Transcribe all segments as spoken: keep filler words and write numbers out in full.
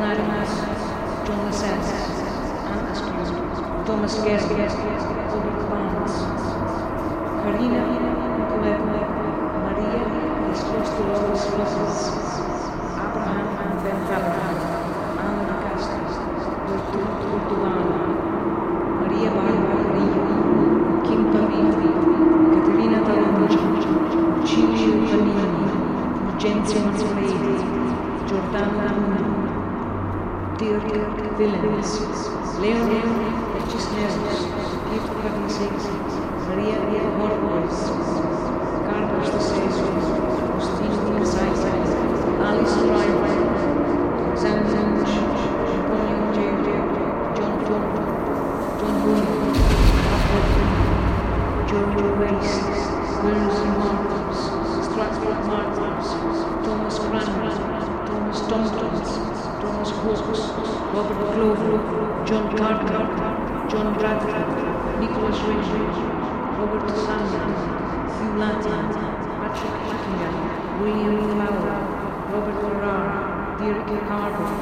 John Adams, John Lascelles, Anne Askew, Thomas Gary, Robert Barnes, Karina Nicoletta, Maria des Dolores Lopez, Abraham Ben Abraham, Anna da Castro, Bertoldo Ortolano, Maria Barbara Rio, Kim Paviti, Caterina Talangi, Cilio Vanini, Urgenzio Manfredi, Giordana Luna, Dirk Willems, Leonel Cisneros, Pietro Carnicesi, Maria Eva Horowitz, Carlos de Seso, Agostino Di Cassaita, Alice Driver, Alexander Mush, Napoleon J J, John Thornton, John Boone, George Waste, Guernsey Martins, Stratford Martins, Thomas Cranmer, Thomas Tompkins, Thomas Hawkes, Robert Glover, John Carter, John Bradford, Nicholas Ridgely, Robert Sanders, Hugh Latin, Patrick Buckingham, William Flower, Robert Farrar, Derek Carver,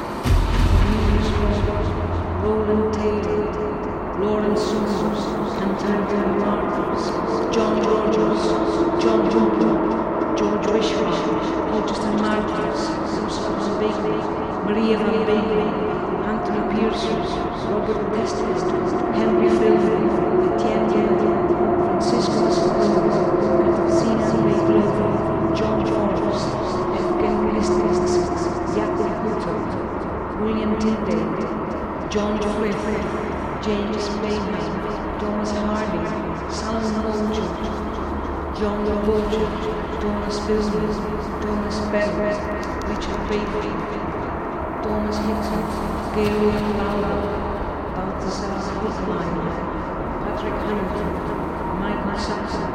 Cornelius Roberts, Roland Taylor, Lawrence Summers, Antonio Martins, John Rogers, John Jumper, George Wishart, Algeston Martins, Joseph Van Baker, Maria Van Baker, Anthony Pearson, Robert Testis, Henry Philby, Etienne Yeldy, Francisco Escobar, Katarzyna Glover, John Forrest, Evgen Listis, Jacob Hutto, William Tyndale, John Clifford, James Mayhem, Thomas Hardy, Salomon Bolger, John Bolger, Thomas Billman, Thomas Berger, Richard Baker, Thomas Hickson, Gabriel Lowell, Balthasar Buchlein, Patrick Hamilton, Michael Saxon,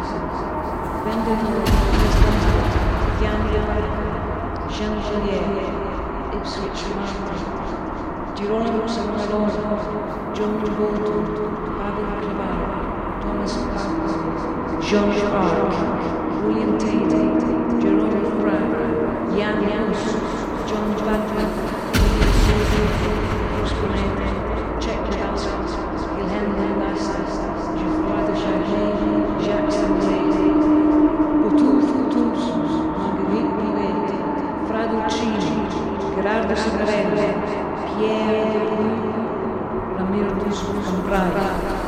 Brendan Westminster, Jan Jan, Jean Jallier, Ipswich Martin, Girolamo Savonarola, George Bolton, Pavel Clavaro, Thomas Parker, Jean Arc, William Tate, Jerome Frank, Jan Janus, John Bradley, William Silver, Bruce Bonnet, Czech Kowalski, Wilhelm Lasses, Geoffroy de Charget, Jacques Sanglese, Boutouf Coutus, Marguerite Pivetti, Frado Cini, Gerardo Segrelli, Pierre de Bruyne, Ramiro Dusko Cambrai,